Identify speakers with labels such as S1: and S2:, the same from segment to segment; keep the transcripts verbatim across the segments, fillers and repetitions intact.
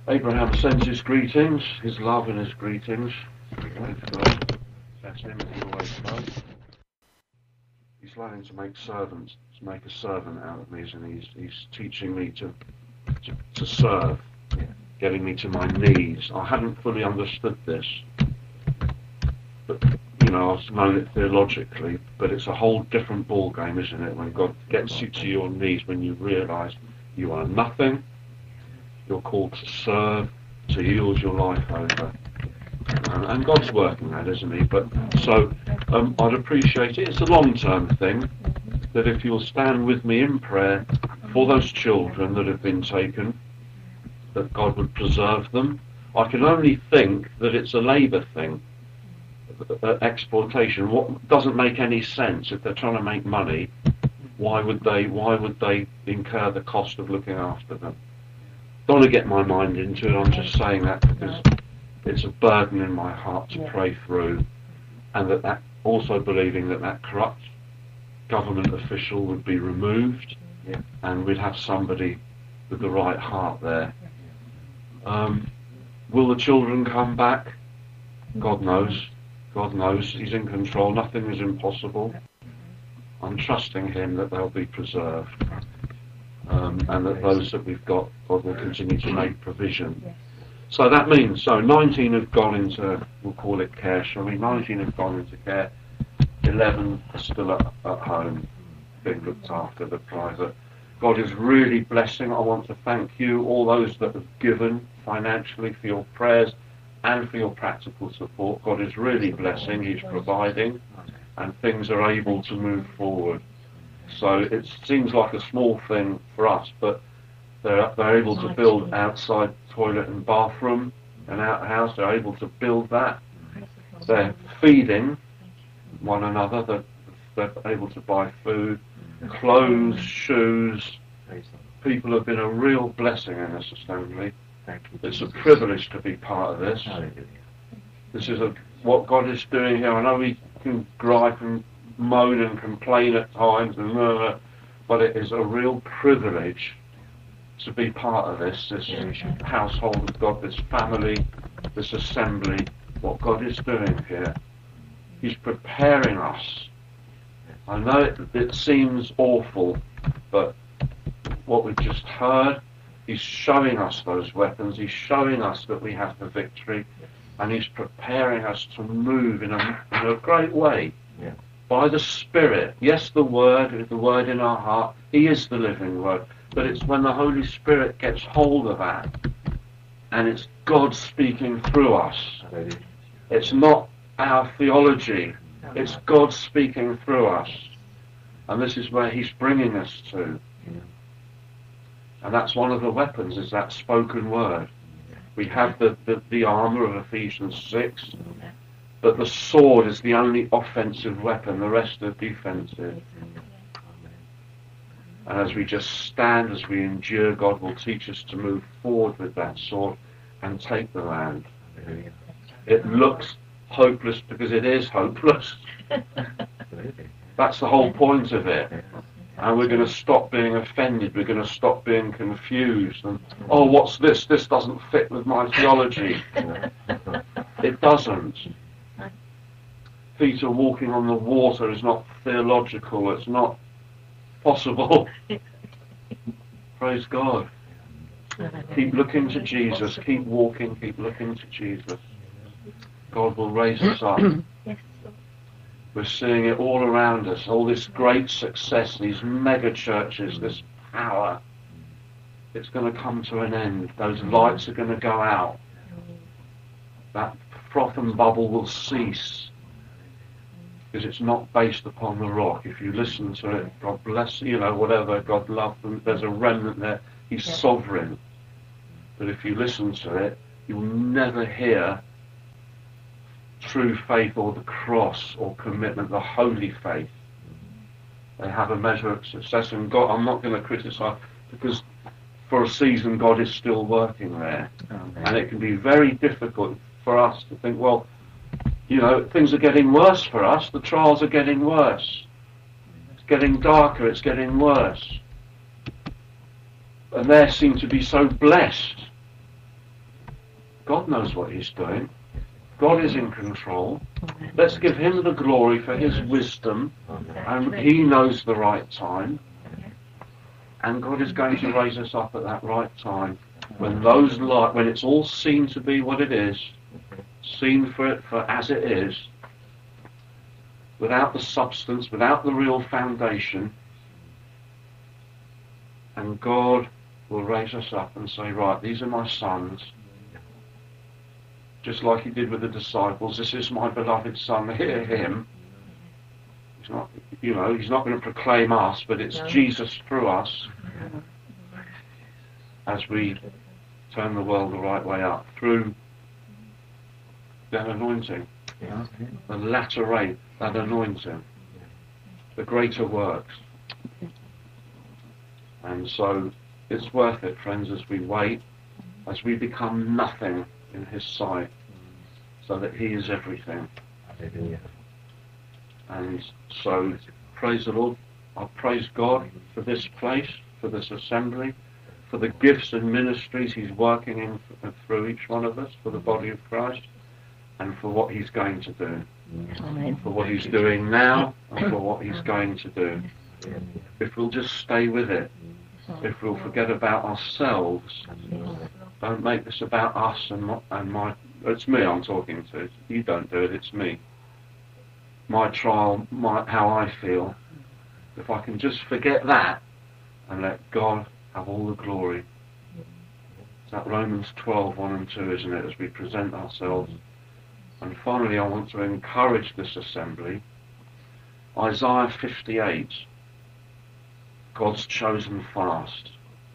S1: Abraham sends his greetings, his love and his greetings. Praise God. That's him, he always does. He's learning to make servants, to make a servant out of me, isn't he? He's, he's teaching me to, to, to serve, yeah. Getting me to my knees. I hadn't fully understood this, but you know, I've known it theologically, but it's a whole different ball game, isn't it? When God gets you to your knees, when you realise you are nothing, you're called to serve, to yield your life over. Um, and God's working that, isn't he? But so um, I'd appreciate it. It's a long-term thing, that if you'll stand with me in prayer for those children that have been taken, that God would preserve them. I can only think that it's a labour thing, uh, exploitation. What doesn't make any sense. If they're trying to make money, why would they? Why would they incur the cost of looking after them? Don't want to get my mind into it. I'm just saying that because it's a burden in my heart to yeah. pray through, and that, that also believing that that corrupt government official would be removed, yeah. and we'd have somebody with the right heart there. Um, will the children come back? God knows. God knows. He's in control. Nothing is impossible. I'm trusting him that they'll be preserved, um, and that those that we've got, God will continue to make provision. So that means, so nineteen have gone into, we'll call it care, shall we? nineteen have gone into care, eleven are still at, at home, being looked after, the private. God is really blessing. I want to thank you, all those that have given financially for your prayers and for your practical support. God is really blessing, he's providing, and things are able to move forward. So it seems like a small thing for us, but they're, they're able to build outside toilet and bathroom, an outhouse. They're able to build that. They're feeding one another. They're, they're able to buy food, clothes, shoes. People have been a real blessing in this assembly. It's a privilege to be part of this. This is a, what God is doing here. I know we can gripe and moan and complain at times, and uh, but it is a real privilege to be part of this, this household of God, this family, this assembly, what God is doing here. He's preparing us. I know it, it seems awful, but what we've just heard, he's showing us those weapons, he's showing us that we have the victory, and he's preparing us to move in a, in a great way. Yeah. By the Spirit. Yes, the Word, the Word in our heart, he is the living Word. But it's when the Holy Spirit gets hold of that, and it's God speaking through us. It's not our theology, it's God speaking through us. And this is where he's bringing us to. And that's one of the weapons, is that spoken word. We have the, the, the armour of Ephesians six, but the sword is the only offensive weapon, the rest are defensive. And as we just stand, as we endure, God will teach us to move forward with that sword and take the land. It looks hopeless because it is hopeless. That's the whole point of it. And we're going to stop being offended. We're going to stop being confused. And, oh, what's this? This doesn't fit with my theology. It doesn't. Peter walking on the water is not theological. It's not possible. Praise God. Keep looking to Jesus. Keep walking. Keep looking to Jesus. God will raise us up. We're seeing it all around us. All this great success, these mega churches, this power. It's going to come to an end. Those lights are going to go out. That froth and bubble will cease. Because it's not based upon the rock. If you listen to it, God bless, you know, whatever, God love them, there's a remnant there. He's yeah. sovereign. But if you listen to it, you'll never hear true faith or the cross or commitment, the holy faith. They have a measure of success, and God, I'm not going to criticise, because for a season God is still working there. Amen. And it can be very difficult for us to think, well, you know, things are getting worse for us. The trials are getting worse. It's getting darker. It's getting worse. And they seem to be so blessed. God knows what he's doing. God is in control. Let's give him the glory for his wisdom, and he knows the right time. And God is going to raise us up at that right time, when those light, when it's all seen to be what it is, seen for it for as it is, without the substance, without the real foundation, and God will raise us up and say, right, these are my sons. Just like he did with the disciples, this is my beloved son, hear him. He's not, you know, he's not going to proclaim us, but it's no. Jesus through us as we turn the world the right way up, through that anointing, yeah. the latter rate, that anointing, the greater works. And so it's worth it, friends, as we wait, as we become nothing in his sight, so that he is everything. Hallelujah. And so, praise the Lord. I praise God for this place, for this assembly, for the gifts and ministries he's working in th- through each one of us, for the body of Christ, and for what he's going to do. Amen. For what he's doing now, and for what he's going to do. If we'll just stay with it, if we'll forget about ourselves, don't make this about us and my, and my, it's me I'm talking to. You don't do it, it's me. My trial, my, how I feel. If I can just forget that and let God have all the glory. It's that Romans twelve, one and two, isn't it, as we present ourselves. And finally, I want to encourage this assembly. Isaiah fifty-eight, God's chosen fast.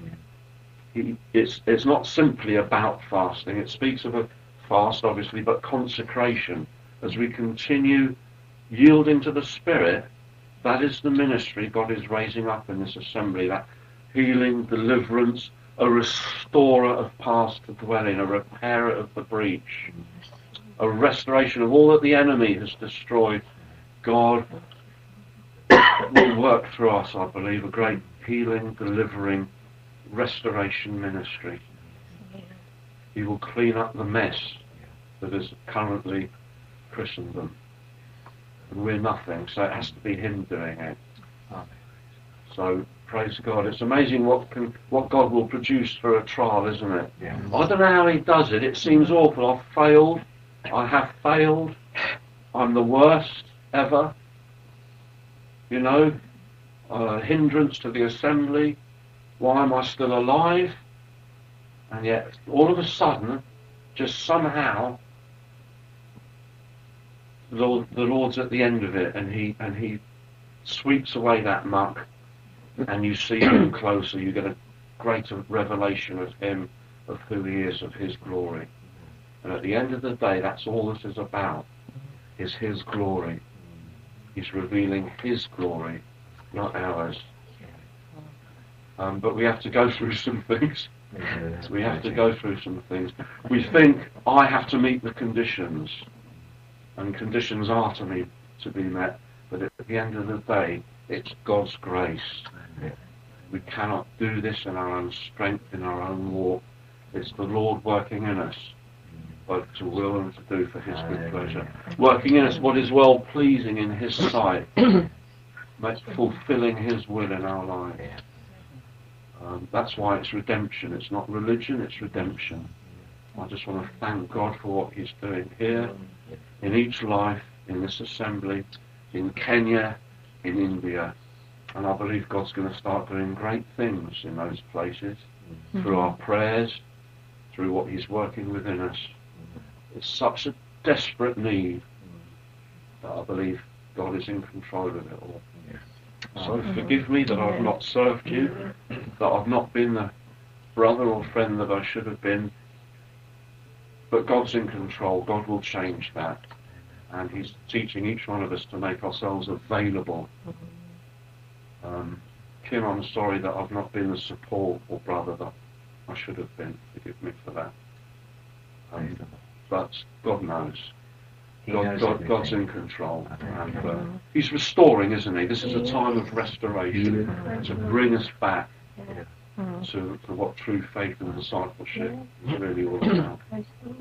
S1: He, it's, it's not simply about fasting. It speaks of a fast, obviously, but consecration. As we continue yielding to the Spirit, that is the ministry God is raising up in this assembly, that healing, deliverance, a restorer of paths to dwell in, a repairer of the breach, a restoration of all that the enemy has destroyed. God will work through us, I believe, a great healing, delivering, restoration ministry. He will clean up the mess that is currently Christendom. And we're nothing, so it has to be him doing it. So, praise God. It's amazing what can, what God will produce through a trial, isn't it? Yeah. I don't know how he does it. It seems awful. I've failed. I have failed. I'm the worst ever. You know, a hindrance to the assembly. Why am I still alive? And yet, all of a sudden, just somehow, the, Lord, the Lord's at the end of it, and he and he sweeps away that muck, and you see him closer. You get a greater revelation of him, of who he is, of his glory. And at the end of the day, that's all this is about, is his glory. He's revealing his glory, not ours. Um, but we have to go through some things. We have to go through some things. We think, I have to meet the conditions, and conditions are to me to be met. But at the end of the day, it's God's grace. We cannot do this in our own strength, in our own walk. It's the Lord working in us, both to will and to do for his good pleasure. Working in us what is well pleasing in his sight, fulfilling his will in our lives. Um, that's why it's redemption. It's not religion, it's redemption. I just want to thank God for what he's doing here, in each life, in this assembly, in Kenya, in India. And I believe God's going to start doing great things in those places, mm-hmm. through our prayers, through what he's working within us. It's such a desperate need that I believe God is in control of it all. So forgive me that I've not served you, that I've not been the brother or friend that I should have been. But God's in control. God will change that. And he's teaching each one of us to make ourselves available. Um, Kim, I'm sorry that I've not been the support or brother that I should have been. Forgive me for that. Um, but God knows. God, God, God's in control, and uh, he's restoring, isn't he? This is a time of restoration to bring us back to, to what true faith and discipleship is really all about.